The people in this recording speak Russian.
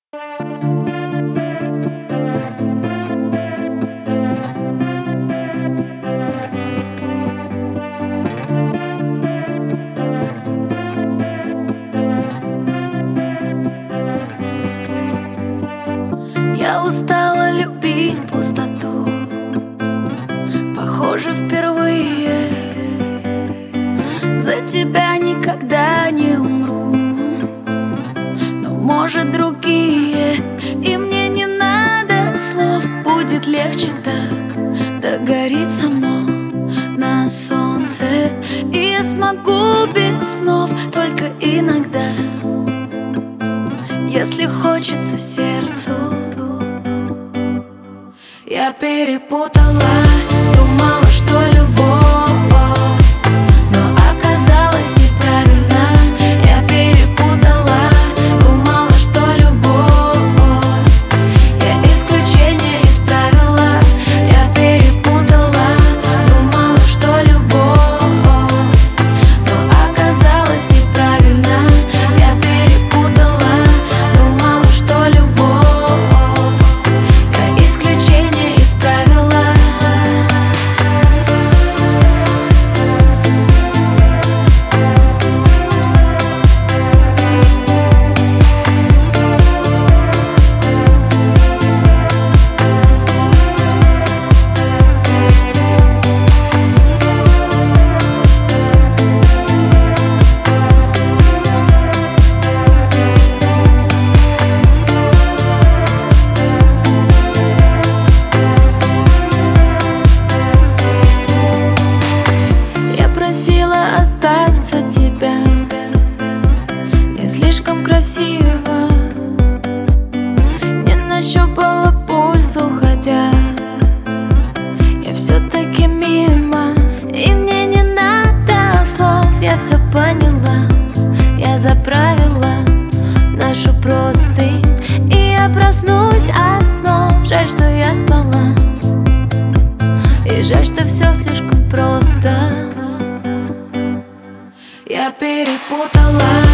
Я устала любить пустоту, похоже, впервые. За тебя никогда не умру, но, может, другие. И мне не надо слов, будет легче так. Догорит само на солнце, и я смогу без снов только иногда. Если хочется сердцу. Я перепутала, думала, что любовь, но оказалось неправильно. Я перепутала, думала, что любовь, я исключение из правила. Я перепутала, думала, что любовь, но оказалось неправильно. Я перепутала, думала, что любовь, я исключение из правила. Просила остаться тебя, не слишком красиво. Не нащупала пульс, уходя. Я все-таки мимо, и мне не надо слов. Я все поняла, я заправила нашу простынь, и я проснусь от снов. Жаль, что я спала, и жаль, что все слишком просто. Я перепутала.